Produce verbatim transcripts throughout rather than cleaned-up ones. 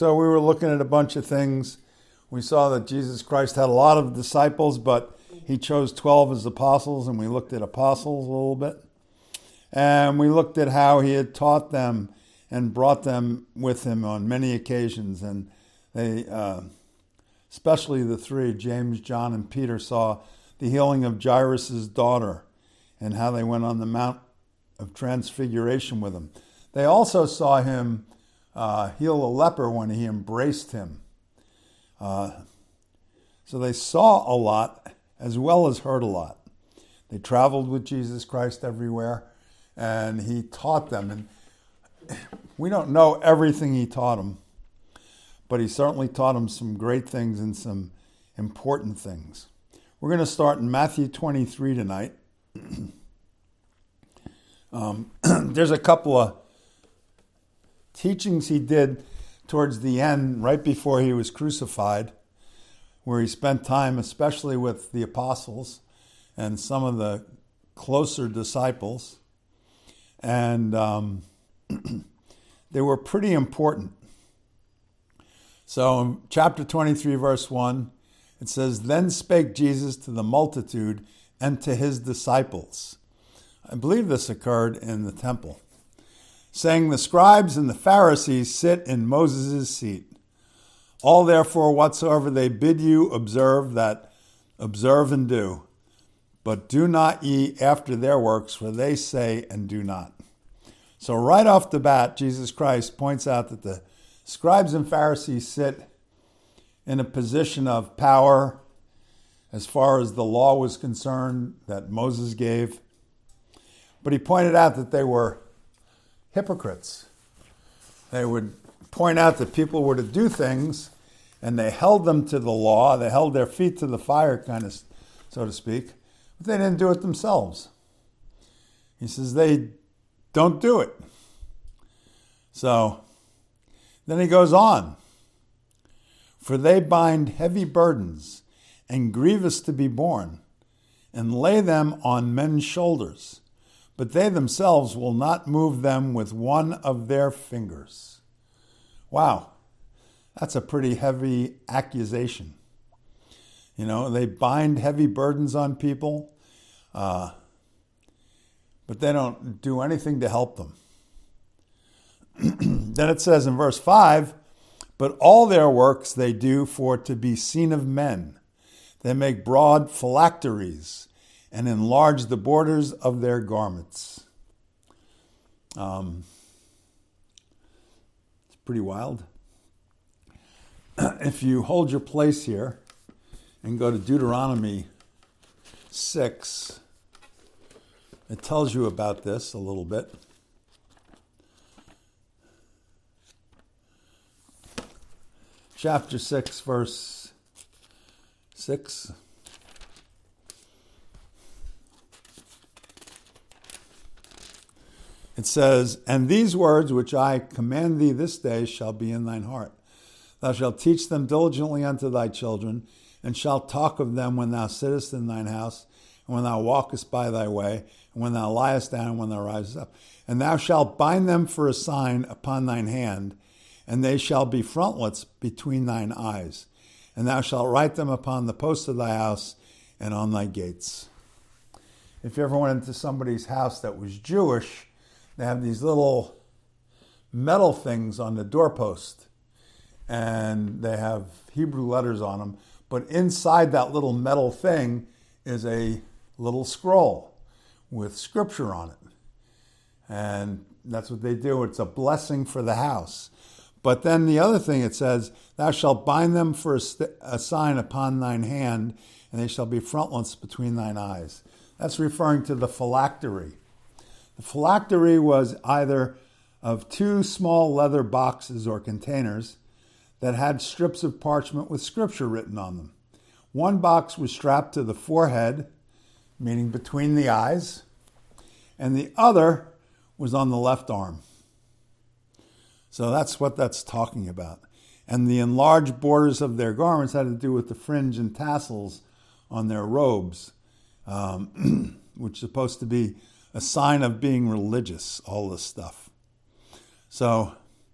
So we were looking at a bunch of things. We saw that Jesus Christ had a lot of disciples, but he chose twelve as apostles, and we looked at apostles a little bit. And we looked at how he had taught them and brought them with him on many occasions. And they, uh, especially the three, James, John, and Peter, saw the healing of Jairus' daughter and how they went on the Mount of Transfiguration with him. They also saw him uh, heal a leper when he embraced him. Uh, so they saw a lot as well as heard a lot. They traveled with Jesus Christ everywhere, and he taught them. And we don't know everything he taught them, but he certainly taught them some great things and some important things. We're going to start in Matthew twenty-three tonight. um, there's a couple of teachings he did towards the end, right before he was crucified, where he spent time especially with the apostles and some of the closer disciples. And um, they were pretty important. So in chapter twenty-three, verse one, it says, "Then spake Jesus to the multitude and to his disciples." I believe this occurred in the temple, saying, "The scribes and the Pharisees sit in Moses' seat. All therefore whatsoever they bid you observe, that observe and do. But do not ye after their works, for they say and do not." So right off the bat, Jesus Christ points out that the scribes and Pharisees sit in a position of power as far as the law was concerned that Moses gave. But he pointed out that they were hypocrites. They would point out that people were to do things, and they held them to the law. They held their feet to the fire, kind of, so to speak, but they didn't do it themselves. He says they don't do it. So then he goes on. "For they bind heavy burdens and grievous to be borne, and lay them on men's shoulders, but they themselves will not move them with one of their fingers." Wow, that's a pretty heavy accusation. You know, they bind heavy burdens on people, uh, but they don't do anything to help them. Then it says in verse five, "But all their works they do for to be seen of men. They make broad phylacteries and enlarge the borders of their garments." Um, it's pretty wild. If you hold your place here and go to Deuteronomy six, it tells you about this a little bit. Chapter six, verse six. It says, "And these words which I command thee this day shall be in thine heart. Thou shalt teach them diligently unto thy children, and shalt talk of them when thou sittest in thine house, and when thou walkest by thy way, and when thou liest down, and when thou risest up. And thou shalt bind them for a sign upon thine hand, and they shall be frontlets between thine eyes. And thou shalt write them upon the posts of thy house and on thy gates." If you ever went into somebody's house that was Jewish, they have these little metal things on the doorpost, and they have Hebrew letters on them. But inside that little metal thing is a little scroll with scripture on it. And that's what they do. It's a blessing for the house. But then the other thing it says, "Thou shalt bind them for a, st- a sign upon thine hand, and they shall be frontlets between thine eyes." That's referring to the phylactery. The phylactery was either of two small leather boxes or containers that had strips of parchment with scripture written on them. One box was strapped to the forehead, meaning between the eyes, and the other was on the left arm. So that's what that's talking about. And the enlarged borders of their garments had to do with the fringe and tassels on their robes, um, which is supposed to be a sign of being religious, all this stuff. So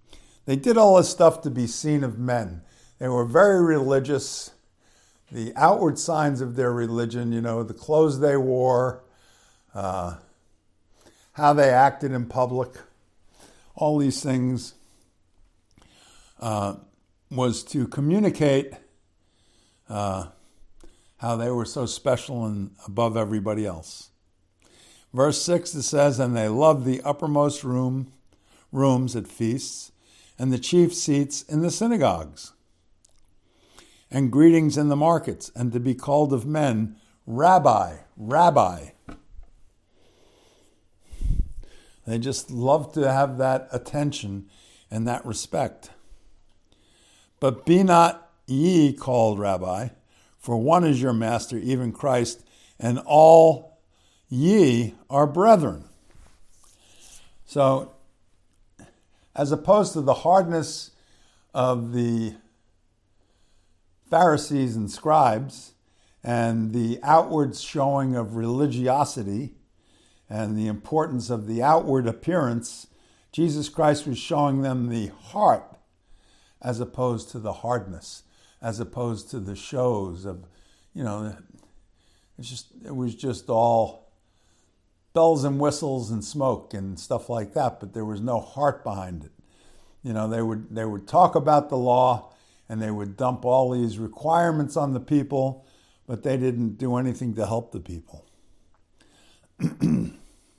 They did all this stuff to be seen of men. They were very religious. The outward signs of their religion, you know, the clothes they wore, uh, how they acted in public, all these things uh, was to communicate uh, how they were so special and above everybody else. Verse six, it says, and they loved the uppermost room, rooms at feasts and the chief seats in the synagogues and greetings in the markets, and to be called of men, Rabbi, Rabbi. They just love to have that attention and that respect. But be not ye called Rabbi, for one is your master, even Christ, and all ye are brethren. So, as opposed to the hardness of the Pharisees and scribes and the outward showing of religiosity and the importance of the outward appearance, Jesus Christ was showing them the heart as opposed to the hardness, as opposed to the shows of, you know, it's just it was just all bells and whistles and smoke and stuff like that, but there was no heart behind it. You know, they would they would talk about the law and they would dump all these requirements on the people, but they didn't do anything to help the people. And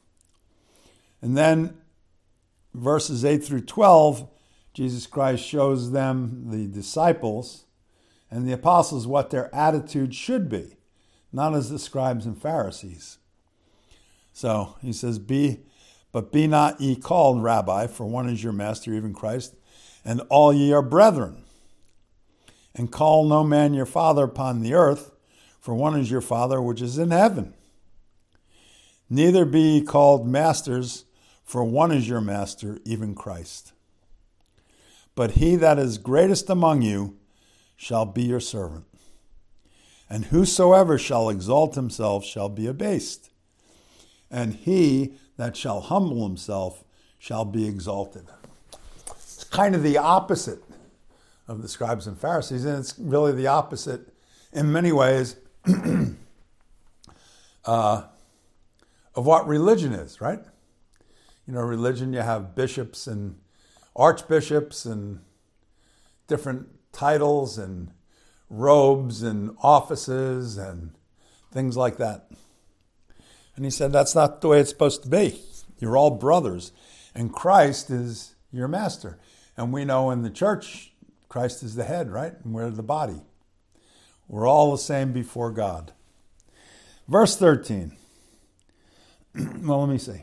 then verses eight through twelve, Jesus Christ shows them, the disciples and the apostles, what their attitude should be, not as the scribes and Pharisees. So he says, "Be, but be not ye called Rabbi, for one is your master, even Christ, and all ye are brethren. And call no man your father upon the earth, for one is your Father which is in heaven. Neither be ye called masters, for one is your master, even Christ. But he that is greatest among you shall be your servant. And whosoever shall exalt himself shall be abased. And he that shall humble himself shall be exalted." It's kind of the opposite of the scribes and Pharisees, and it's really the opposite in many ways uh, of what religion is, right? You know, religion, you have bishops and archbishops and different titles and robes and offices and things like that. And he said, that's not the way it's supposed to be. You're all brothers, and Christ is your master. And we know in the church, Christ is the head, right? And we're the body. We're all the same before God. Verse thirteen. Well, let me see.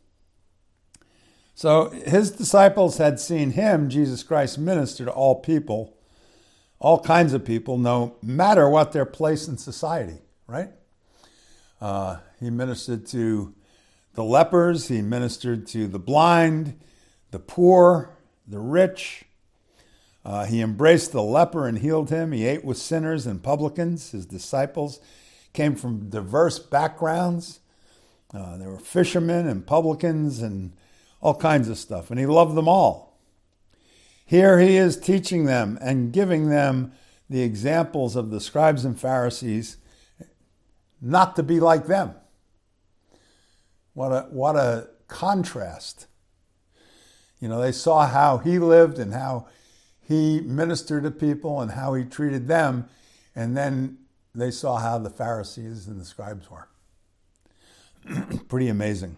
So his disciples had seen him, Jesus Christ, minister to all people, all kinds of people, no matter what their place in society, right? Uh, he ministered to the lepers, he ministered to the blind, the poor, the rich. Uh, he embraced the leper and healed him. He ate with sinners and publicans. His disciples came from diverse backgrounds. Uh, there were fishermen and publicans and all kinds of stuff, and he loved them all. Here he is teaching them and giving them the examples of the scribes and Pharisees, not to be like them. What a, what a contrast. You know, they saw how he lived and how he ministered to people and how he treated them, and then they saw how the Pharisees and the scribes were. Pretty amazing.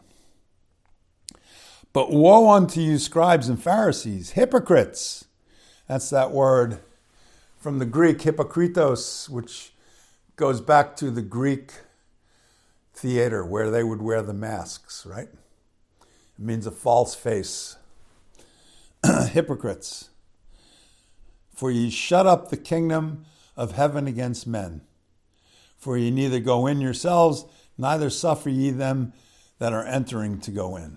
But woe unto you, scribes and Pharisees, hypocrites. That's that word from the Greek, hypokritos, which goes back to the Greek theater where they would wear the masks, right? It means a false face. Hypocrites. For ye shut up the kingdom of heaven against men. For ye neither go in yourselves, neither suffer ye them that are entering to go in.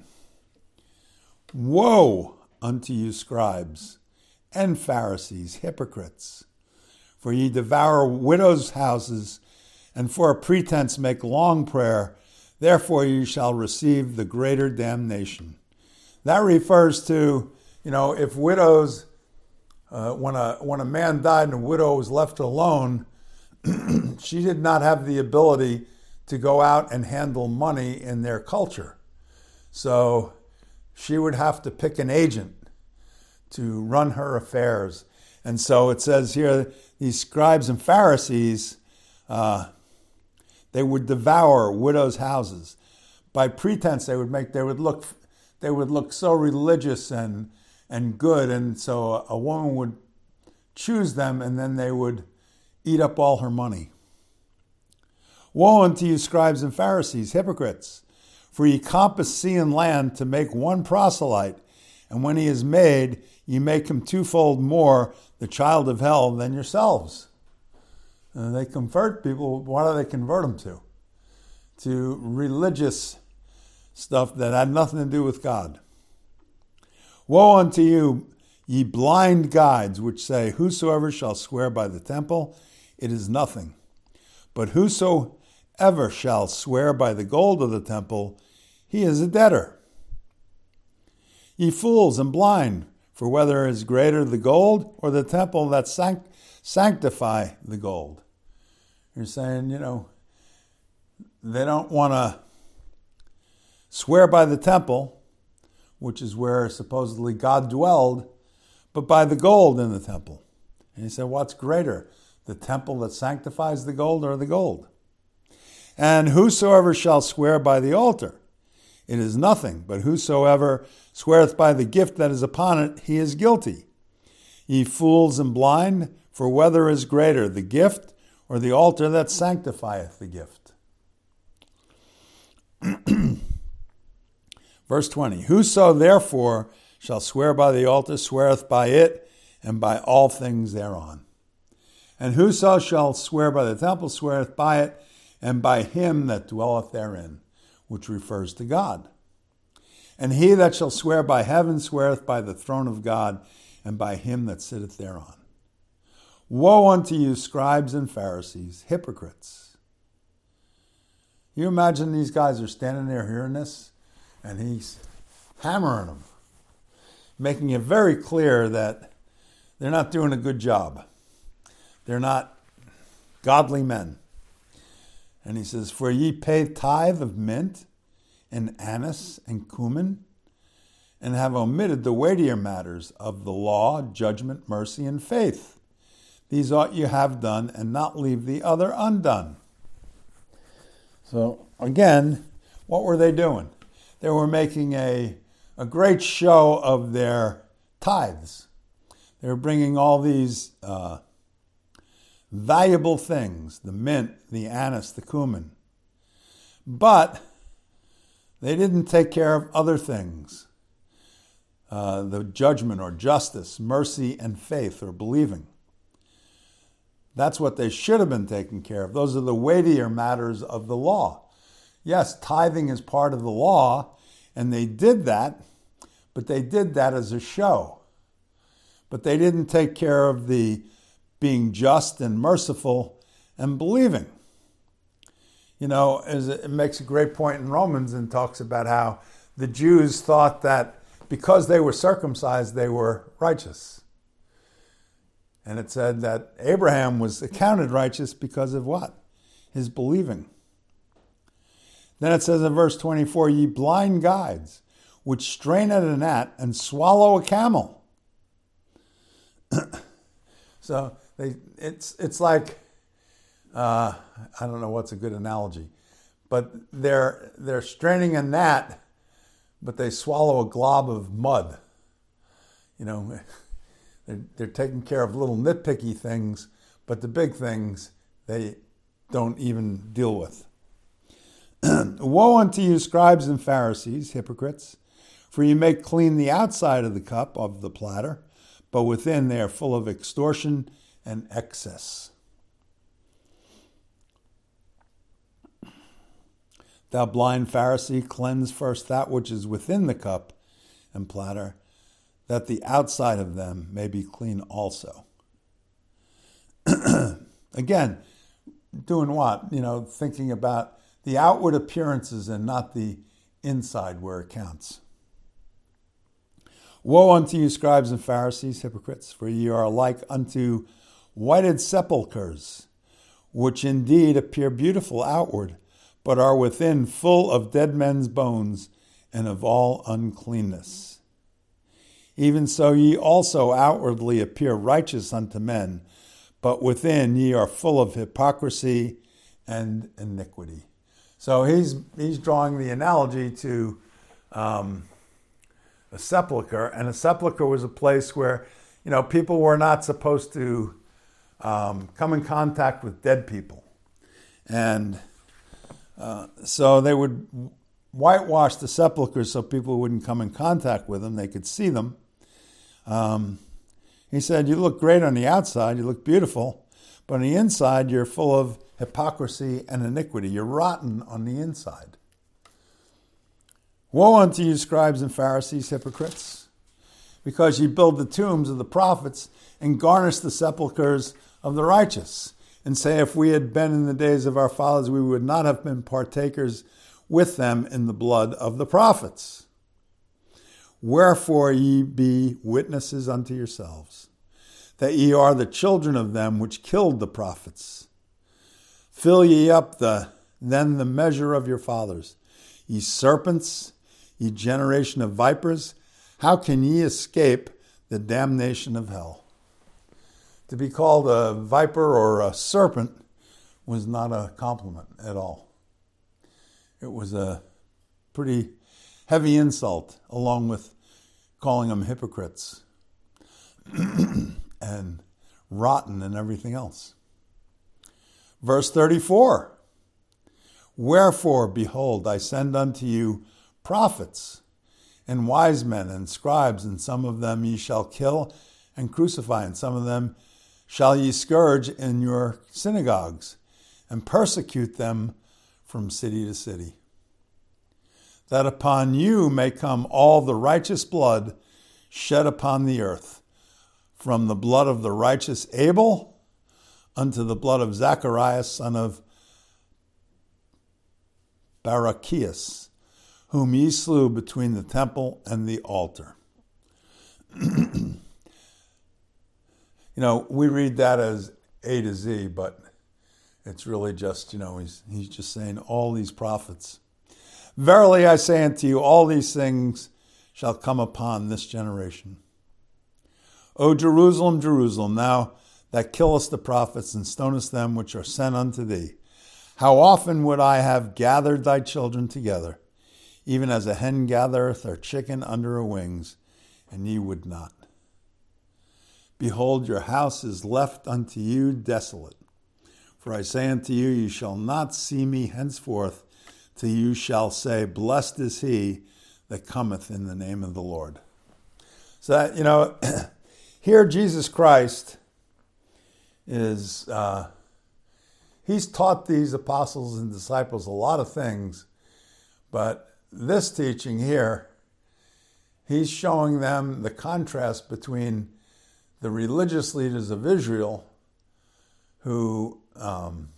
Woe unto you, scribes and Pharisees, hypocrites! For ye devour widows' houses, and for a pretense make long prayer. Therefore ye shall receive the greater damnation. That refers to, You know, if widows, uh, when a when a man died and a widow was left alone, she did not have the ability to go out and handle money in their culture. So she would have to pick an agent to run her affairs. And so it says here, these scribes and Pharisees, uh, they would devour widows' houses. By pretense, they would make, they would look, they would look so religious and and good, and so a, a woman would choose them, and then they would eat up all her money. Woe unto you, scribes and Pharisees, hypocrites! For ye compass sea and land to make one proselyte, and when he is made, ye make him twofold more the child of hell than yourselves. And they convert people. What do they convert them to? To religious stuff that had nothing to do with God. Woe unto you, ye blind guides, which say, whosoever shall swear by the temple, it is nothing. But whosoever shall swear by the gold of the temple, he is a debtor. Ye fools and blind, for whether is greater the gold or the temple that sanct- sanctify the gold. You're saying, you know, they don't want to swear by the temple, which is where supposedly God dwelled, but by the gold in the temple. And he said, what's greater, the temple that sanctifies the gold or the gold? And whosoever shall swear by the altar, it is nothing, but whosoever sweareth by the gift that is upon it, he is guilty. Ye fools and blind, for whether is greater, the gift or the altar that sanctifieth the gift? Verse twenty, whoso therefore shall swear by the altar sweareth by it and by all things thereon. And whoso shall swear by the temple sweareth by it and by him that dwelleth therein, which refers to God. And he that shall swear by heaven sweareth by the throne of God and by him that sitteth thereon. Woe unto you, scribes and Pharisees, hypocrites! You imagine these guys are standing there hearing this, and he's hammering them, making it very clear that they're not doing a good job. They're not godly men. And he says, for ye pay tithe of mint and anise and cumin, and have omitted the weightier matters of the law, judgment, mercy, and faith. These ought you have done, and not leave the other undone. So again, what were they doing? They were making a, a great show of their tithes. They were bringing all these uh, valuable things, the mint, the anise, the cumin. But they didn't take care of other things, uh, the judgment or justice, mercy, and faith or believing. That's what they should have been taking care of. Those are the weightier matters of the law. Yes, tithing is part of the law, and they did that, but they did that as a show. But they didn't take care of the being just and merciful and believing. You know, it makes a great point in Romans and talks about how the Jews thought that because they were circumcised, they were righteous. And it said that Abraham was accounted righteous because of what? His believing. Then it says in verse twenty-four, ye blind guides, which strain at a gnat and swallow a camel. So they, it's it's like, uh, I don't know what's a good analogy, but they're they're straining a gnat, but they swallow a glob of mud. You know, they're, they're taking care of little nitpicky things, but the big things they don't even deal with. Woe unto you, scribes and Pharisees, hypocrites, for you make clean the outside of the cup of the platter, but within they are full of extortion and excess. Thou blind Pharisee, cleanse first that which is within the cup and platter, that the outside of them may be clean also. Again, doing what? You know, thinking about the outward appearances and not the inside where it counts. Woe unto you, scribes and Pharisees, hypocrites, for ye are like unto whited sepulchres, which indeed appear beautiful outward, but are within full of dead men's bones and of all uncleanness. Even so ye also outwardly appear righteous unto men, but within ye are full of hypocrisy and iniquity. So he's he's drawing the analogy to um, a sepulcher, and a sepulcher was a place where, you know, people were not supposed to um, come in contact with dead people. And uh, so they would whitewash the sepulchers so people wouldn't come in contact with them. They could see them. Um, he said, you look great on the outside, you look beautiful, but on the inside you're full of hypocrisy and iniquity. You're rotten on the inside. Woe unto you, scribes and Pharisees, hypocrites, because ye build the tombs of the prophets and garnish the sepulchres of the righteous, and say, if we had been in the days of our fathers, we would not have been partakers with them in the blood of the prophets. Wherefore ye be witnesses unto yourselves, that ye are the children of them which killed the prophets. Fill ye up the then the measure of your fathers. Ye serpents, ye generation of vipers, how can ye escape the damnation of hell? To be called a viper or a serpent was not a compliment at all. It was a pretty heavy insult, along with calling them hypocrites and rotten and everything else. Verse thirty-four, wherefore, behold, I send unto you prophets and wise men and scribes, and some of them ye shall kill and crucify, and some of them shall ye scourge in your synagogues, and persecute them from city to city, that upon you may come all the righteous blood shed upon the earth, from the blood of the righteous Abel unto the blood of Zacharias, son of Barachias, whom ye slew between the temple and the altar. You know, we read that as A to Z, but it's really just, you know, he's he's just saying all these prophets. Verily I say unto you, all these things shall come upon this generation. O Jerusalem, Jerusalem, thou that killest the prophets and stonest them which are sent unto thee, how often would I have gathered thy children together, even as a hen gathereth her chicken under her wings, and ye would not. Behold, your house is left unto you desolate. For I say unto you, you shall not see me henceforth, till you shall say, blessed is he that cometh in the name of the Lord. So that, you know, here Jesus Christ is, uh, he's taught these apostles and disciples a lot of things, but this teaching here, he's showing them the contrast between the religious leaders of Israel who, um,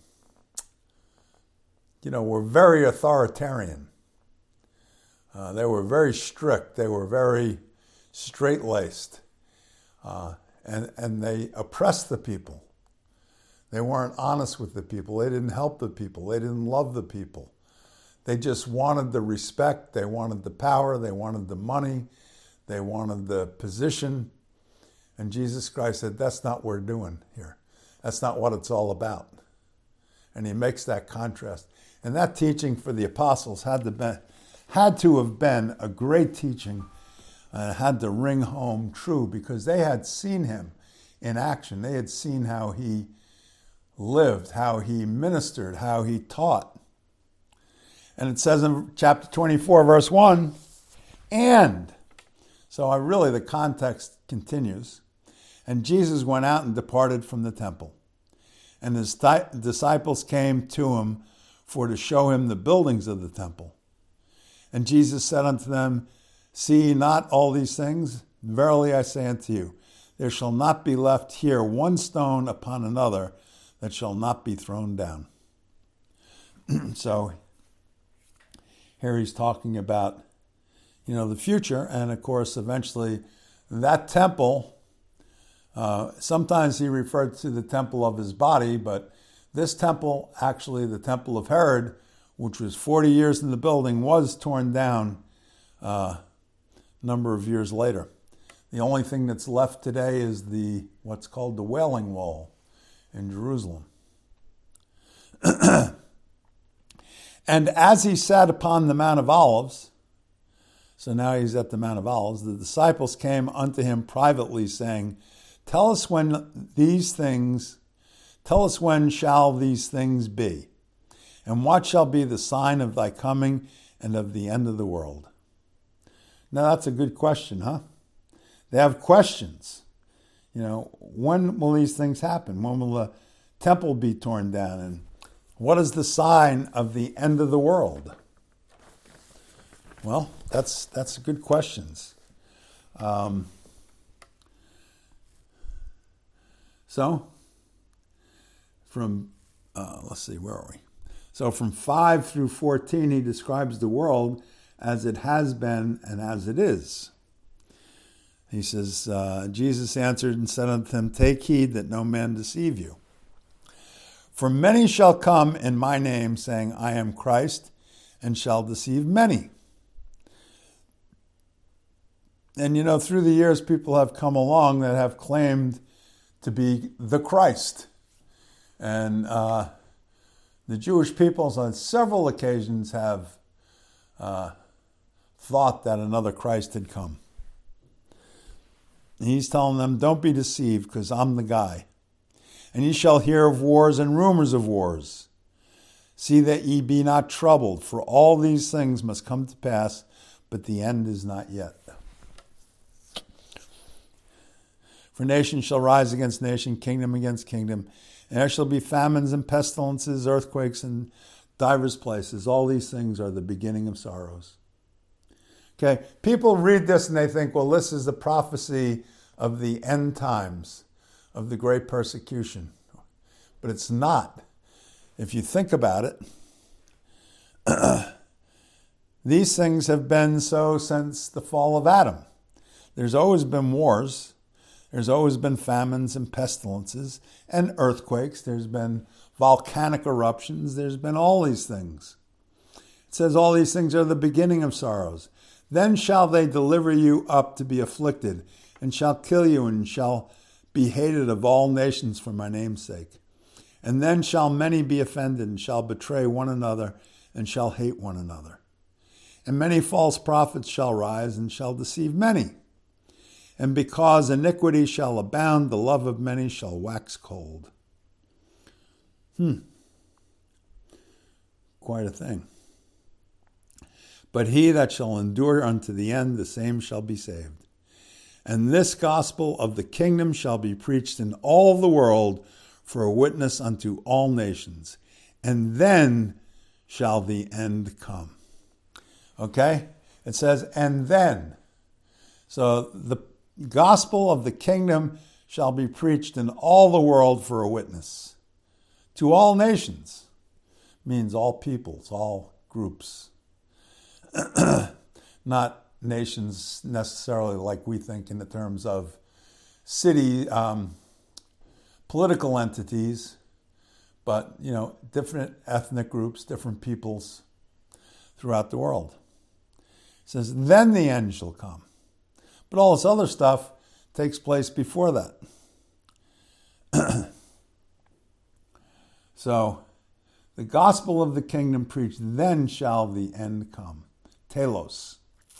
you know, were very authoritarian. Uh, they were very strict. They were very straight-laced. Uh, and, and they oppressed the people. They weren't honest with the people. They didn't help the people. They didn't love the people. They just wanted the respect. They wanted the power. They wanted the money. They wanted the position. And Jesus Christ said, that's not what we're doing here. That's not what it's all about. And he makes that contrast. And that teaching for the apostles had to, be, had to have been a great teaching, and had to ring home true, because they had seen him in action. They had seen how he lived, how he ministered, how he taught. And it says in chapter twenty-four, verse one, and, so I really, the context continues, and Jesus went out and departed from the temple. And his di- disciples came to him for to show him the buildings of the temple. And Jesus said unto them, see ye not all these things? Verily I say unto you, there shall not be left here one stone upon another that shall not be thrown down. So here he's talking about, you know, the future, and of course eventually that temple, uh, sometimes he referred to the temple of his body, but this temple, actually the temple of Herod, which was forty years in the building, was torn down uh, a number of years later. The only thing that's left today is the what's called the Wailing Wall in Jerusalem. And as he sat upon the Mount of Olives, so now he's at the Mount of Olives, the disciples came unto him privately, saying, Tell us when these things, tell us when shall these things be, and what shall be the sign of thy coming and of the end of the world? Now that's a good question, huh? They have questions. You know, when will these things happen? When will the temple be torn down? And what is the sign of the end of the world? Well, that's that's good questions. Um, so, from, uh, let's see, where are we? So from five through fourteen, he describes the world as it has been and as it is. He says, uh, Jesus answered and said unto them, Take heed that no man deceive you. For many shall come in my name, saying, I am Christ, and shall deceive many. And you know, through the years, people have come along that have claimed to be the Christ. And uh, the Jewish peoples on several occasions have uh, thought that another Christ had come. And he's telling them, don't be deceived, because I'm the guy. And ye shall hear of wars and rumors of wars. See that ye be not troubled, for all these things must come to pass, but the end is not yet. For nation shall rise against nation, kingdom against kingdom, and there shall be famines and pestilences, earthquakes in divers places. All these things are the beginning of sorrows. Okay, people read this and they think, well, this is the prophecy of the end times, of the great persecution. But it's not. If you think about it, these things have been so since the fall of Adam. There's always been wars. There's always been famines and pestilences and earthquakes. There's been volcanic eruptions. There's been all these things. It says all these things are the beginning of sorrows. Then shall they deliver you up to be afflicted, and shall kill you, and shall be hated of all nations for my name's sake. And then shall many be offended, and shall betray one another, and shall hate one another. And many false prophets shall rise, and shall deceive many. And because iniquity shall abound, the love of many shall wax cold. Hmm. Quite a thing. But he that shall endure unto the end, the same shall be saved. And this gospel of the kingdom shall be preached in all the world for a witness unto all nations. And then shall the end come. Okay? It says, and then. So the gospel of the kingdom shall be preached in all the world for a witness. To all nations. Means all peoples, all groups. Not nations necessarily like we think in the terms of city um, political entities, but, you know, different ethnic groups, different peoples throughout the world. It says, then the end shall come. But all this other stuff takes place before that. So, the gospel of the kingdom preached, then shall the end come. Telos.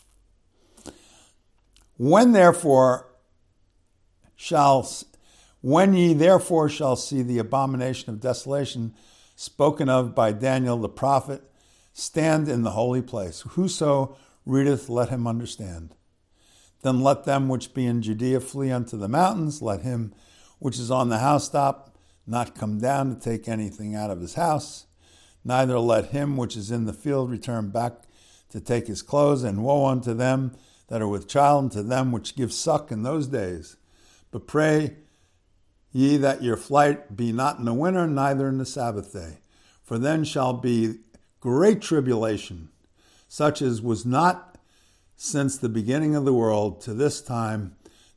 When therefore shall, when ye therefore shall see the abomination of desolation spoken of by Daniel the prophet, stand in the holy place. Whoso readeth, let him understand. Then let them which be in Judea flee unto the mountains. Let him which is on the housetop not come down to take anything out of his house. Neither let him which is in the field return back to take his clothes. And woe unto them that are with child, and to them which give suck in those days. But pray ye that your flight be not in the winter, neither in the Sabbath day. For then shall be great tribulation, such as was not since the beginning of the world to this time,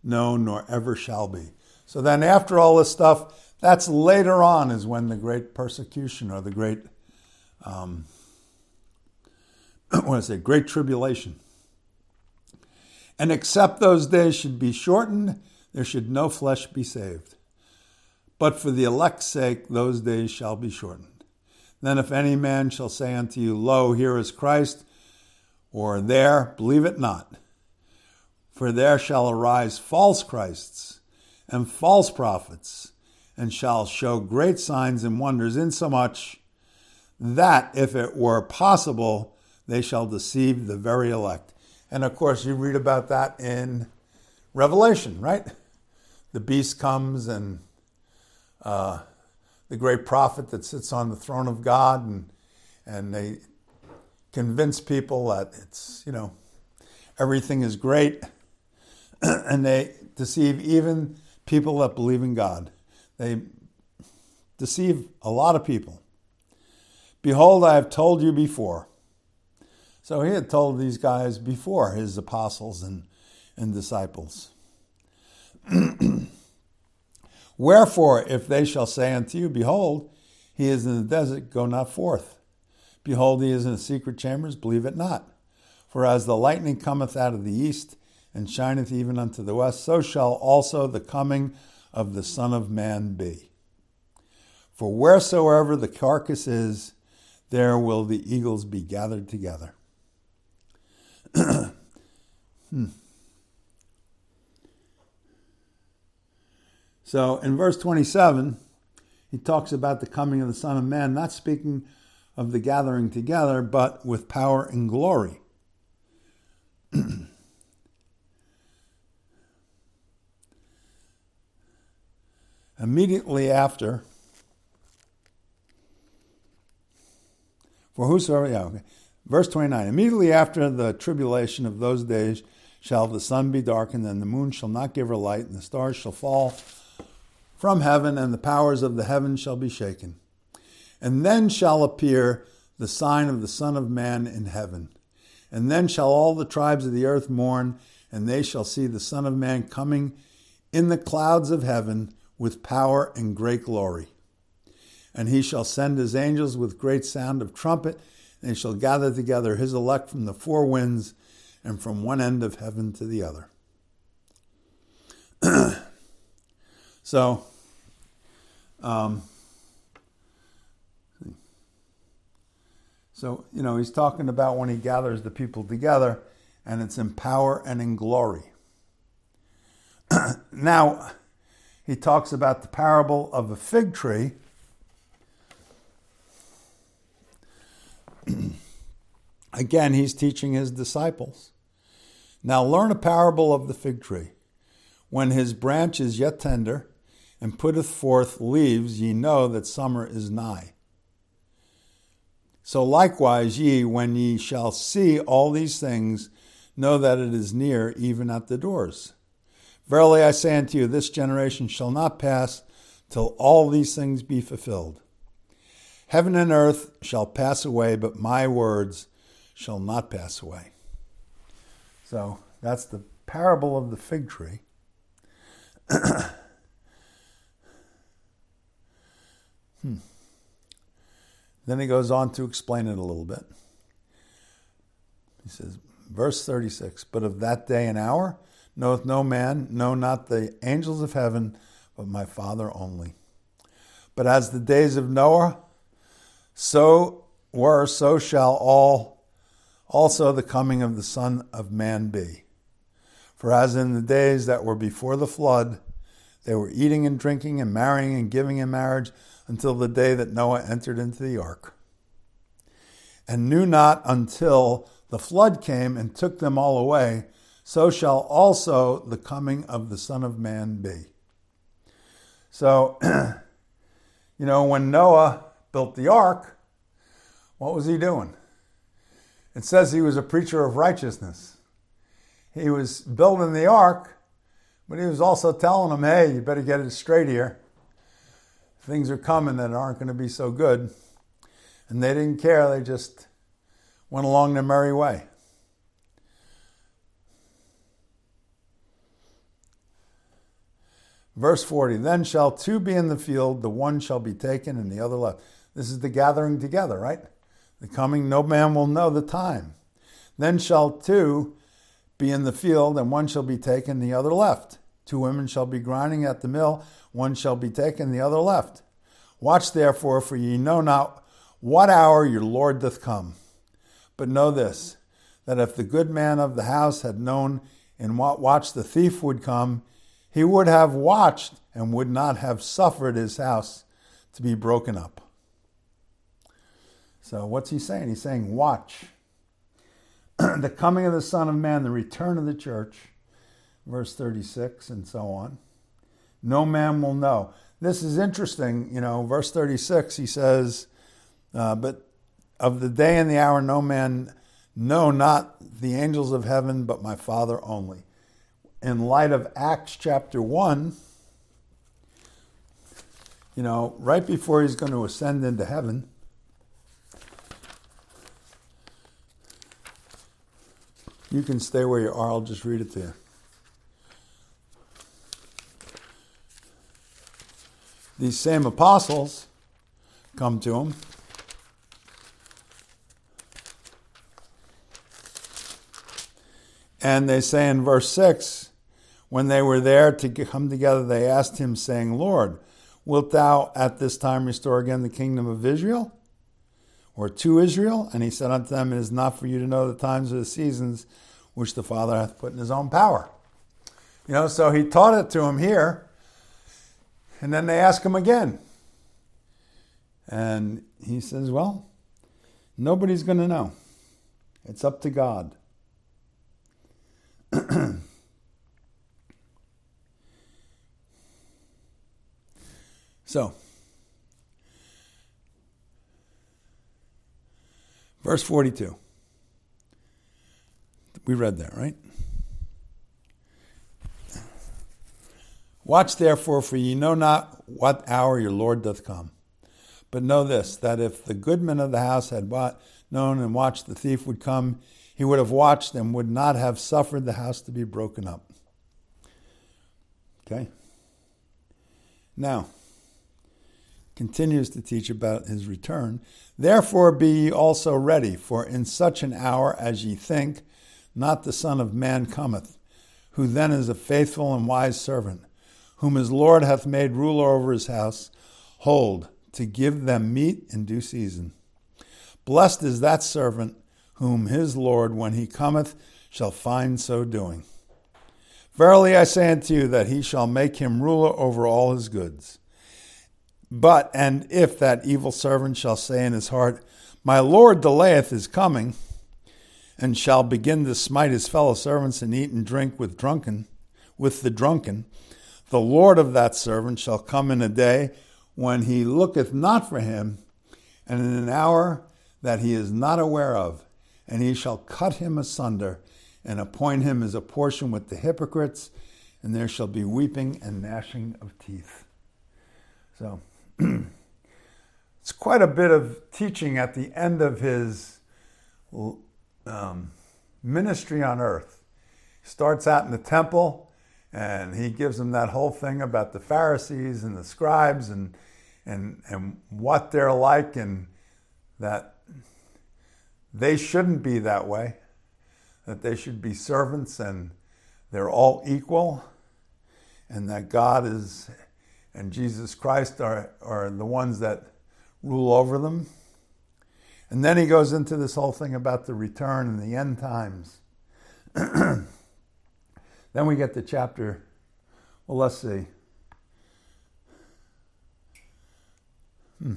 known nor ever shall be. So then after all this stuff, that's later on is when the great persecution or the great, um, what is it, great tribulation. And except those days should be shortened, there should no flesh be saved. But for the elect's sake, those days shall be shortened. Then if any man shall say unto you, Lo, here is Christ, or there, believe it not. For there shall arise false Christs and false prophets, and shall show great signs and wonders, insomuch that, if it were possible, they shall deceive the very elect. And of course, you read about that in Revelation, right? The beast comes and uh, the great prophet that sits on the throne of God, and and they convince people that it's, you know, everything is great, and they deceive even people that believe in God. They deceive a lot of people. Behold, I have told you before. So he had told these guys before, his apostles and, and disciples. Wherefore, if they shall say unto you, Behold, he is in the desert, go not forth. Behold, he is in the secret chambers, believe it not. For as the lightning cometh out of the east, and shineth even unto the west, so shall also the coming of the Son of Man be. For wheresoever the carcass is, there will the eagles be gathered together. hmm. So in verse twenty-seven, he talks about the coming of the Son of Man, not speaking of the gathering together, but with power and glory. Immediately after, for whosoever, yeah, okay. Verse twenty-nine, immediately after the tribulation of those days shall the sun be darkened, and the moon shall not give her light, and the stars shall fall from heaven, and the powers of the heavens shall be shaken. And then shall appear the sign of the Son of Man in heaven. And then shall all the tribes of the earth mourn, and they shall see the Son of Man coming in the clouds of heaven with power and great glory. And he shall send his angels with great sound of trumpet, and they shall gather together his elect from the four winds and from one end of heaven to the other. So, um, so, you know, he's talking about when he gathers the people together, and it's in power and in glory. Now, he talks about the parable of a fig tree. Again, he's teaching his disciples. Now learn a parable of the fig tree. When his branch is yet tender, and putteth forth leaves, ye know that summer is nigh. So likewise ye, when ye shall see all these things, know that it is near, even at the doors. Verily I say unto you, this generation shall not pass till all these things be fulfilled. Heaven and earth shall pass away, but my words shall not pass away. So that's the parable of the fig tree. hmm. Then he goes on to explain it a little bit. He says, verse thirty-six, but of that day and hour knoweth no man, no, not the angels of heaven, but my Father only. But as the days of Noah, so were, so shall all also the coming of the Son of Man be. For as in the days that were before the flood, they were eating and drinking and marrying and giving in marriage until the day that Noah entered into the ark, and knew not until the flood came and took them all away, so shall also the coming of the Son of Man be. So, you know, when Noah built the ark, what was he doing? It says he was a preacher of righteousness. He was building the ark, but he was also telling them, hey, you better get it straight here. Things are coming that aren't going to be so good. And they didn't care. They just went along their merry way. Verse forty, then shall two be in the field, the one shall be taken and the other left. This is the gathering together, right? The coming, no man will know the time. Then shall two be in the field, and one shall be taken, the other left. Two women shall be grinding at the mill, one shall be taken, the other left. Watch therefore, for ye know not what hour your Lord doth come. But know this, that if the good man of the house had known in what watch the thief would come, he would have watched and would not have suffered his house to be broken up. So what's he saying? He's saying, watch. The coming of the Son of Man, the return of the church, verse thirty-six, and so on. No man will know. This is interesting, you know, verse thirty-six, he says, uh, but of the day and the hour no man know, not the angels of heaven, but my Father only. In light of Acts chapter one, you know, right before he's going to ascend into heaven, you can stay where you are, I'll just read it to you. These same apostles come to him. And they say in verse six, when they were there to come together, they asked him, saying, Lord, wilt thou at this time restore again the kingdom of Israel? Or to Israel? And he said unto them, it is not for you to know the times or the seasons which the Father hath put in his own power. You know, so he taught it to him here. And then they ask him again. And he says, well, nobody's going to know. It's up to God. So, verse forty-two. We read that, right? Watch therefore, for ye know not what hour your Lord doth come. But know this, that if the goodman of the house had known and watched the thief would come, he would have watched and would not have suffered the house to be broken up. Okay? Now, continues to teach about his return. Therefore be ye also ready, for in such an hour as ye think, not the Son of Man cometh, who then is a faithful and wise servant, whom his Lord hath made ruler over his house, hold, to give them meat in due season. Blessed is that servant whom his Lord, when he cometh, shall find so doing. Verily I say unto you, that he shall make him ruler over all his goods. But, and if that evil servant shall say in his heart, my Lord delayeth his coming, and shall begin to smite his fellow servants and eat and drink with drunken, with the drunken, the Lord of that servant shall come in a day when he looketh not for him, and in an hour that he is not aware of, and he shall cut him asunder, and appoint him as a portion with the hypocrites, and there shall be weeping and gnashing of teeth. So, it's quite a bit of teaching at the end of his um, ministry on earth. He starts out in the temple, and he gives them that whole thing about the Pharisees and the scribes and and and what they're like, and that they shouldn't be that way, that they should be servants and they're all equal, and that God is and Jesus Christ are, are the ones that rule over them. And then he goes into this whole thing about the return and the end times. Then we get to chapter, well, let's see. Hmm.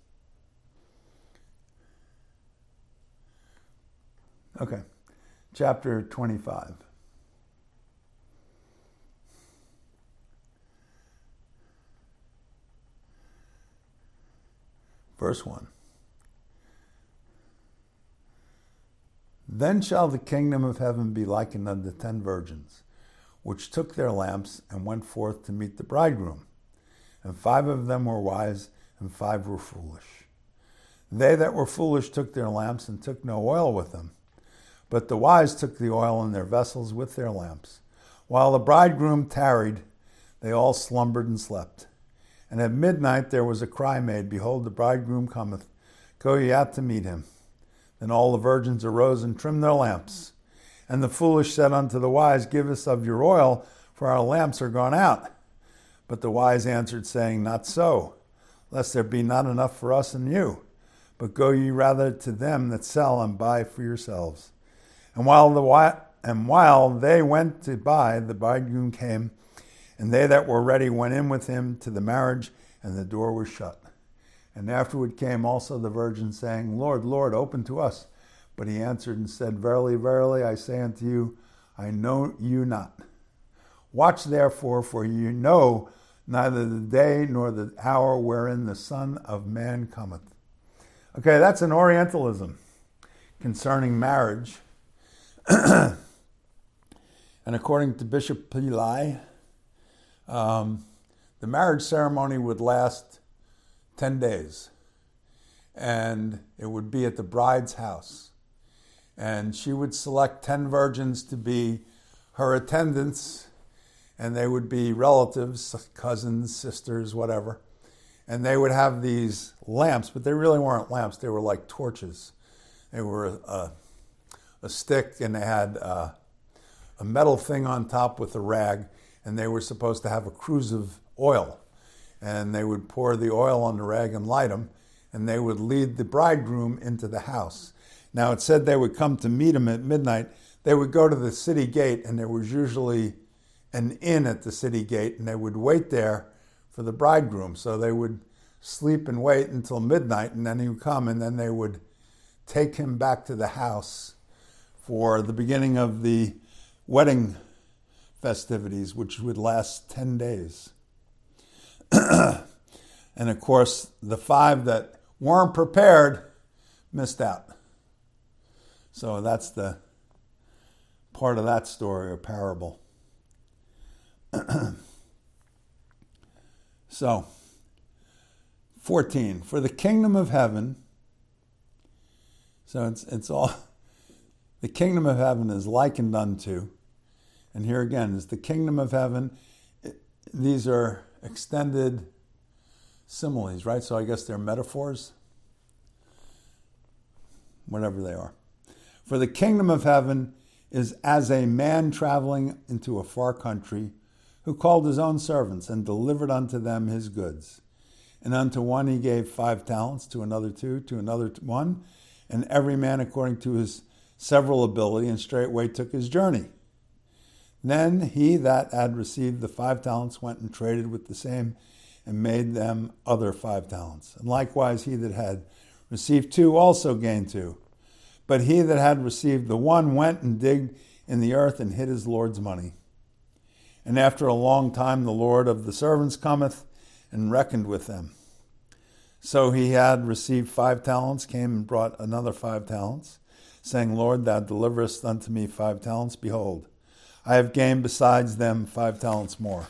Okay, chapter twenty-five. Verse one. Then shall the kingdom of heaven be likened unto ten virgins, which took their lamps and went forth to meet the bridegroom. And five of them were wise, and five were foolish. They that were foolish took their lamps and took no oil with them. But the wise took the oil in their vessels with their lamps. While the bridegroom tarried, they all slumbered and slept. And at midnight there was a cry made, Behold, the bridegroom cometh. Go ye out to meet him. Then all the virgins arose and trimmed their lamps. And the foolish said unto the wise, Give us of your oil, for our lamps are gone out. But the wise answered, saying, Not so, lest there be not enough for us and you. But go ye rather to them that sell, and buy for yourselves. And while the and while they went to buy, the bridegroom came, and they that were ready went in with him to the marriage, and the door was shut. And afterward came also the virgins, saying, Lord, Lord, open to us. But he answered and said, Verily, verily, I say unto you, I know you not. Watch therefore, for you know neither the day nor the hour wherein the Son of Man cometh. Okay, that's an Orientalism concerning marriage. And according to Bishop Pillai, um, the marriage ceremony would last ten days. And it would be at the bride's house. And she would select ten virgins to be her attendants, and they would be relatives, cousins, sisters, whatever. And they would have these lamps, but they really weren't lamps. They were like torches. They were a, a stick, and they had a, a metal thing on top with a rag, and they were supposed to have a cruse of oil. And they would pour the oil on the rag and light them, and they would lead the bridegroom into the house. Now, it said they would come to meet him at midnight. They would go to the city gate, and there was usually an inn at the city gate, and they would wait there for the bridegroom. So they would sleep and wait until midnight, and then he would come, and then they would take him back to the house for the beginning of the wedding festivities, which would last ten days. And of course, the five that weren't prepared missed out. So that's the part of that story or parable. So, fourteen, for the kingdom of heaven, so it's it's all, the kingdom of heaven is likened unto, and here again is the kingdom of heaven. It, these are extended similes, right? So I guess they're metaphors, whatever they are. For the kingdom of heaven is as a man traveling into a far country, who called his own servants and delivered unto them his goods. And unto one he gave five talents, to another two, to another one, and every man according to his several ability, and straightway took his journey. Then he that had received the five talents went and traded with the same, and made them other five talents. And likewise he that had received two also gained two. But he that had received the one went and digged in the earth and hid his Lord's money. And after a long time the Lord of the servants cometh and reckoned with them. So he had received five talents, came and brought another five talents, saying, Lord, thou deliverest unto me five talents. Behold, I have gained besides them five talents more.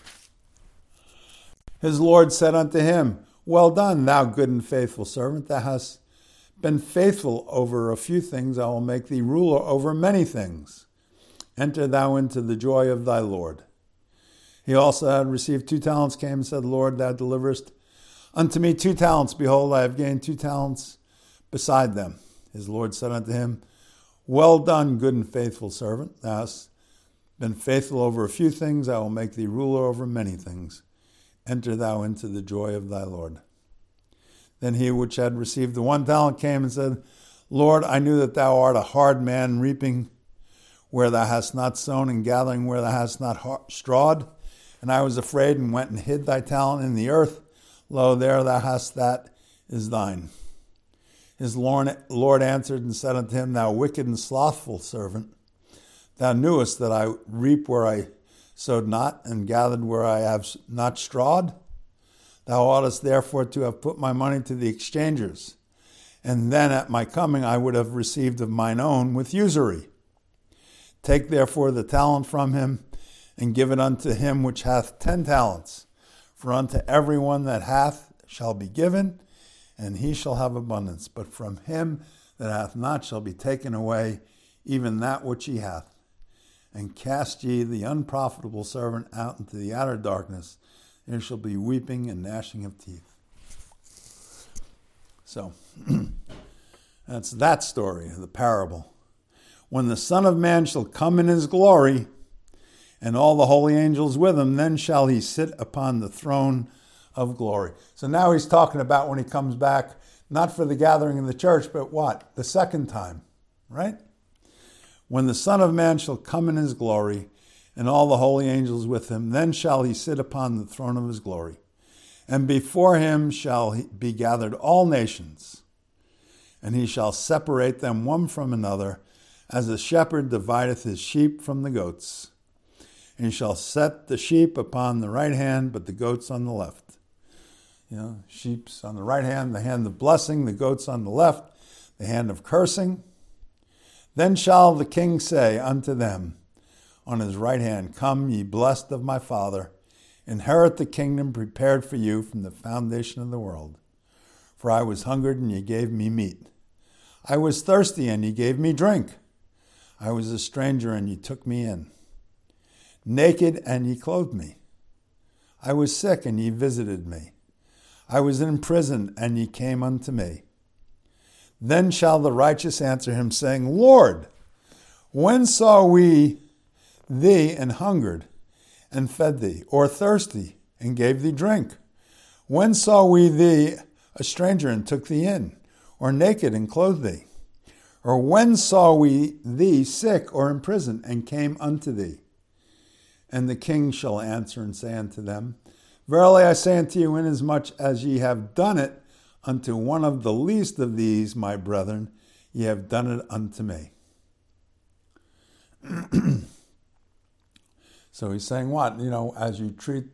His Lord said unto him, Well done, thou good and faithful servant. Thou hast been faithful over a few things. I will make thee ruler over many things. Enter thou into the joy of thy Lord. He also had received two talents, came and said, Lord, thou deliverest unto me two talents. Behold, I have gained two talents beside them. His Lord said unto him, Well done, good and faithful servant. Thou hast been faithful over a few things. I will make thee ruler over many things. Enter thou into the joy of thy Lord. Then he which had received the one talent came and said, Lord, I knew that thou art a hard man, reaping where thou hast not sown, and gathering where thou hast not strawed. And I was afraid, and went and hid thy talent in the earth. Lo, there thou hast that is thine. His Lord answered and said unto him, Thou wicked and slothful servant, thou knewest that I reap where I sowed not, and gathered where I have not strawed. Thou oughtest therefore to have put my money to the exchangers, and then at my coming I would have received of mine own with usury. Take therefore the talent from him, and give it unto him which hath ten talents. For unto every one that hath shall be given, and he shall have abundance. But from him that hath not shall be taken away even that which he hath. And cast ye the unprofitable servant out into the outer darkness. there shall be weeping and gnashing of teeth. So, that's that story, the parable. When the Son of Man shall come in his glory, and all the holy angels with him, then shall he sit upon the throne of glory. So now he's talking about when he comes back, not for the gathering of the church, but what? The second time, right? When the Son of Man shall come in his glory, and all the holy angels with him, then shall he sit upon the throne of his glory. And before him shall be gathered all nations, and he shall separate them one from another, as a shepherd divideth his sheep from the goats. And he shall set the sheep upon the right hand, but the goats on the left. You know, sheep's on the right hand, the hand of blessing, the goats on the left, the hand of cursing. Then shall the king say unto them on his right hand, Come, ye blessed of my Father, inherit the kingdom prepared for you from the foundation of the world. For I was hungered, and ye gave me meat. I was thirsty, and ye gave me drink. I was a stranger, and ye took me in. Naked, and ye clothed me. I was sick, and ye visited me. I was in prison, and ye came unto me. Then shall the righteous answer him, saying, Lord, when saw we thee and hungered, and fed thee, or thirsty, and gave thee drink? When saw we thee a stranger, and took thee in, or naked, and clothed thee? Or when saw we thee sick, or in prison, and came unto thee? And the king shall answer and say unto them, Verily I say unto you, inasmuch as ye have done it unto one of the least of these, my brethren, ye have done it unto me. So he's saying what? You know, as you treat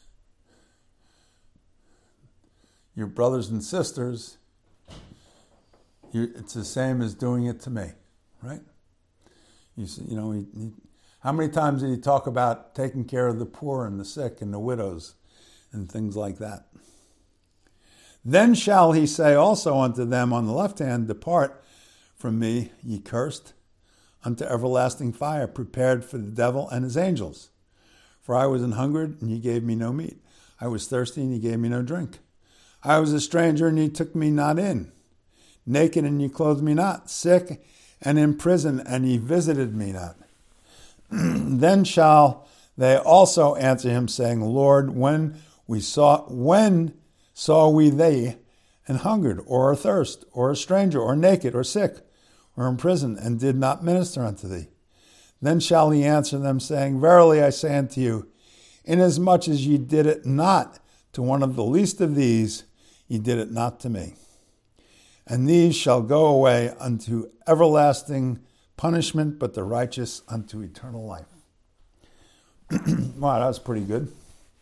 your brothers and sisters, you, it's the same as doing it to me, right? You, you know, he, he, how many times did he talk about taking care of the poor and the sick and the widows and things like that? Then shall he say also unto them on the left hand, Depart from me, ye cursed, unto everlasting fire, prepared for the devil and his angels. For I was an hungered, and ye gave me no meat. I was thirsty, and ye gave me no drink. I was a stranger, and ye took me not in. Naked, and ye clothed me not. Sick, and in prison, and ye visited me not. Then shall they also answer him, saying, Lord, when we saw when saw we thee and hungered, or athirst, or a stranger, or naked, or sick, or in prison, and did not minister unto thee? Then shall he answer them, saying, Verily I say unto you, inasmuch as ye did it not to one of the least of these, ye did it not to me. And these shall go away unto everlasting punishment, but the righteous unto eternal life. Wow, that was pretty good.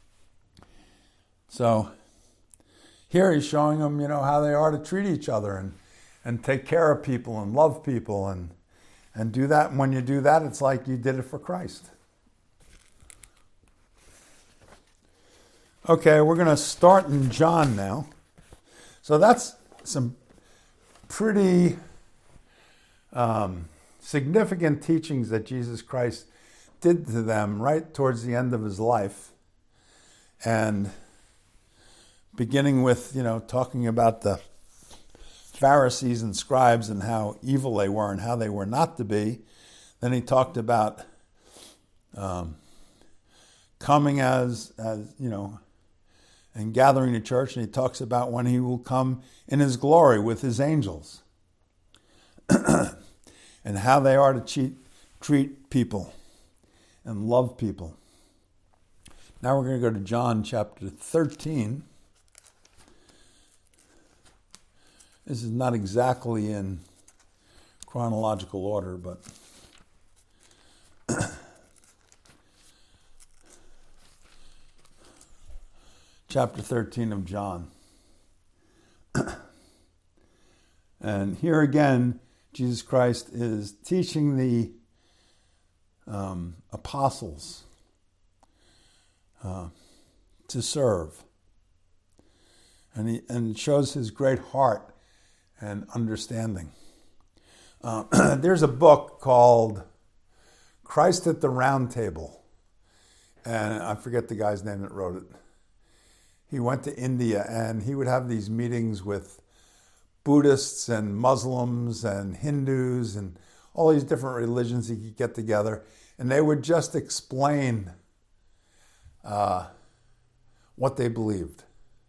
So here he's showing them, you know, how they are to treat each other and, and take care of people and love people and, and do that. And when you do that, it's like you did it for Christ. Okay, we're going to start in John now. So that's some pretty um, significant teachings that Jesus Christ did to them right towards the end of his life. And beginning with, you know, talking about the Pharisees and scribes and how evil they were and how they were not to be. Then he talked about um, coming as, as, you know, and gathering the church. And he talks about when he will come in his glory with his angels and how they are to cheat, treat people and love people. Now we're going to go to John chapter thirteen. This is not exactly in chronological order, but chapter thirteen of John. And here again, Jesus Christ is teaching the um, apostles uh, to serve. And he and shows his great heart and understanding. Uh, there's a book called Christ at the Round Table. And I forget the guy's name that wrote it. he went to India, and he would have these meetings with Buddhists and Muslims and Hindus and all these different religions he could get together, and they would just explain uh, what they believed.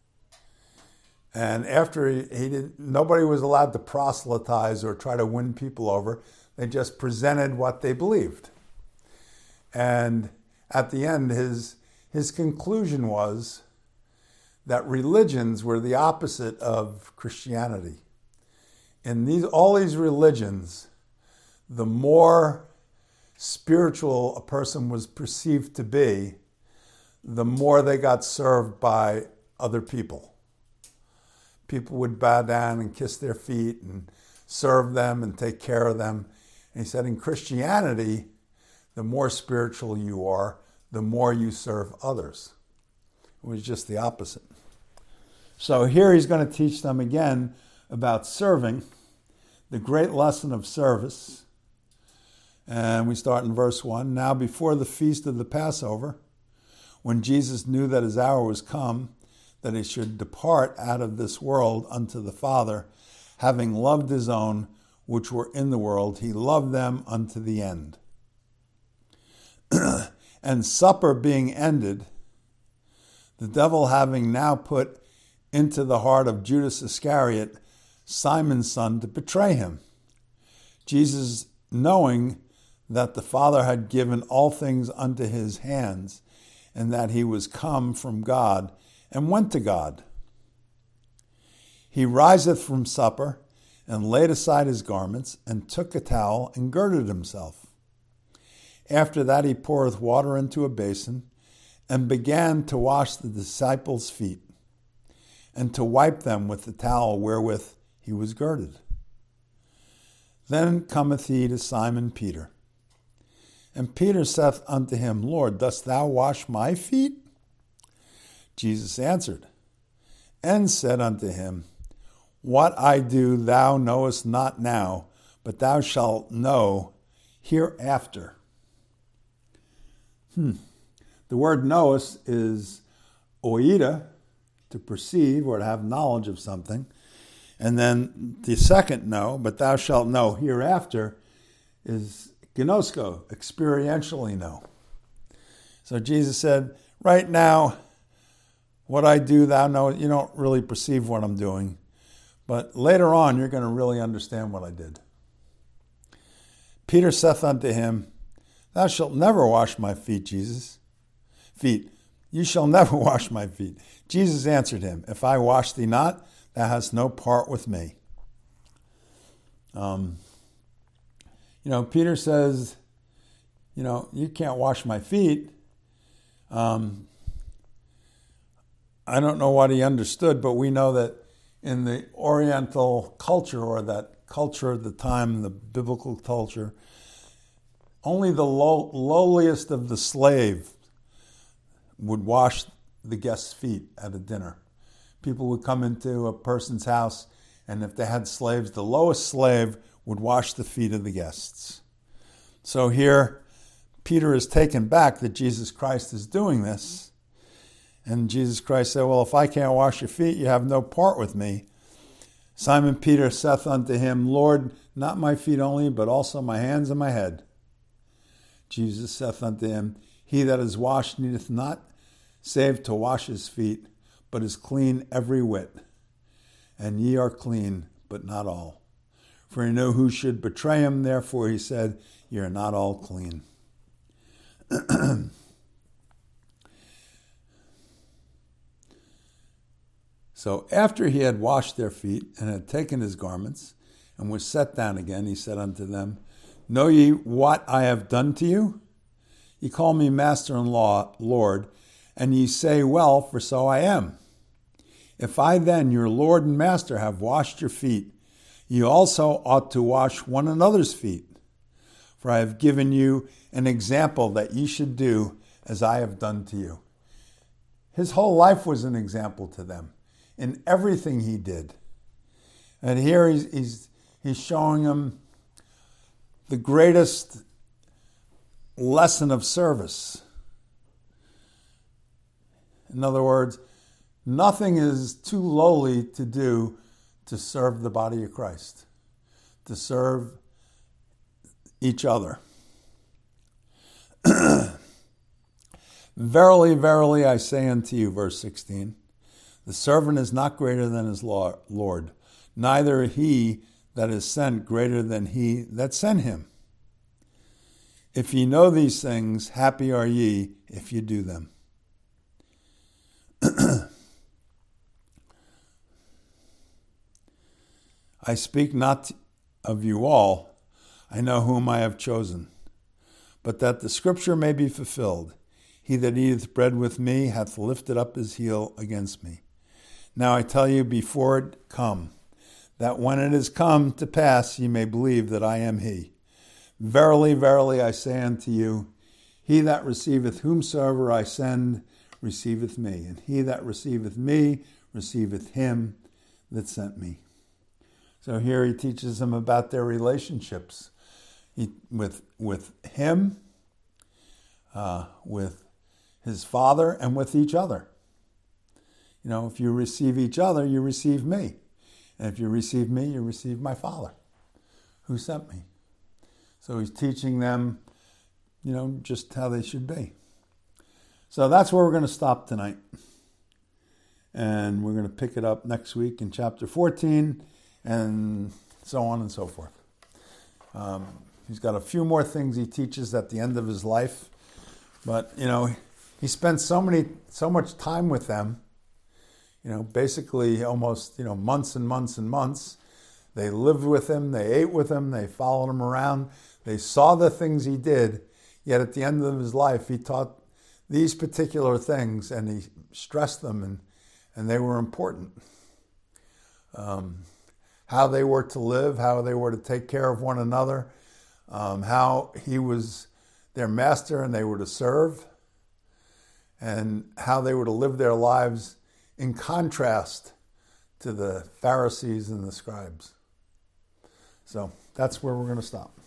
And after he, he did, nobody was allowed to proselytize or try to win people over. They just presented what they believed. And at the end, his his conclusion was that religions were the opposite of Christianity. In these all these religions, the more spiritual a person was perceived to be, the more they got served by other people. People would bow down and kiss their feet and serve them and take care of them. And he said, in Christianity, the more spiritual you are, the more you serve others. It was just the opposite. So here he's going to teach them again about serving, the great lesson of service. And we start in verse one. Now before the feast of the Passover, when Jesus knew that his hour was come, that he should depart out of this world unto the Father, having loved his own which were in the world, he loved them unto the end. And supper being ended, the devil having now put into the heart of Judas Iscariot, Simon's son, to betray him, Jesus, knowing that the Father had given all things unto his hands, and that he was come from God, and went to God. He riseth from supper, and laid aside his garments, and took a towel, and girded himself. After that he poureth water into a basin, and began to wash the disciples' feet, and to wipe them with the towel wherewith he was girded. Then cometh he to Simon Peter. And Peter saith unto him, Lord, dost thou wash my feet? Jesus answered, and said unto him, What I do thou knowest not now, but thou shalt know hereafter. Hmm. The word knowest is oida, to perceive or to have knowledge of something. And then the second know, but thou shalt know hereafter, is gnosko, experientially know. So Jesus said, right now, what I do, thou know, you don't really perceive what I'm doing. But later on, you're going to really understand what I did. Peter saith unto him, Thou shalt never wash my feet, Jesus. Feet. You shall never wash my feet. Jesus answered him, If I wash thee not, thou hast no part with me. Um, you know, Peter says, you know, you can't wash my feet. Um, I don't know what he understood, but we know that in the Oriental culture, or that culture at the time, the biblical culture, only the low, lowliest of the slave would wash the guest's feet at a dinner. People would come into a person's house, and if they had slaves, the lowest slave would wash the feet of the guests. So here, Peter is taken back that Jesus Christ is doing this. And Jesus Christ said, well, if I can't wash your feet, you have no part with me. Simon Peter saith unto him, Lord, not my feet only, but also my hands and my head. Jesus saith unto him, He that is washed needeth not save to wash his feet, but is clean every whit. And ye are clean, but not all. For he knew who should betray him, therefore he said, Ye are not all clean. So after he had washed their feet, and had taken his garments, and was set down again, he said unto them, Know ye what I have done to you? Ye call me Master and Law, Lord, and ye say, Well, for so I am. If I then, your Lord and Master, have washed your feet, ye also ought to wash one another's feet. For I have given you an example that ye should do as I have done to you. His whole life was an example to them in everything he did. And here he's, he's, he's showing them the greatest lesson of service. In other words, Nothing is too lowly to do to serve the body of Christ, to serve each other. Verily, verily, I say unto you, verse sixteen, the servant is not greater than his Lord, neither he that is sent greater than he that sent him. If ye know these things, happy are ye if ye do them. I speak not of you all, I know whom I have chosen, but that the scripture may be fulfilled. He that eateth bread with me hath lifted up his heel against me. Now I tell you before it come, that when it is come to pass, ye may believe that I am he. Verily, verily, I say unto you, he that receiveth whomsoever I send receiveth me, and he that receiveth me receiveth him that sent me. So here he teaches them about their relationships he, with, with him, uh, with his Father, and with each other. You know, if you receive each other, you receive me. And if you receive me, you receive my Father, who sent me. So he's teaching them, you know, just how they should be. So that's where we're going to stop tonight. And we're going to pick it up next week in chapter fourteen, and so on and so forth. Um, he's got a few more things he teaches at the end of his life. But, you know, he spent so many, so much time with them, you know, basically almost, you know, months and months and months. They lived with him, they ate with him, they followed him around, they saw the things he did, yet at the end of his life he taught these particular things and he stressed them, and, and they were important. Um, how they were to live, how they were to take care of one another, um, how he was their master and they were to serve, and how they were to live their lives in contrast to the Pharisees and the scribes. So that's where we're going to stop.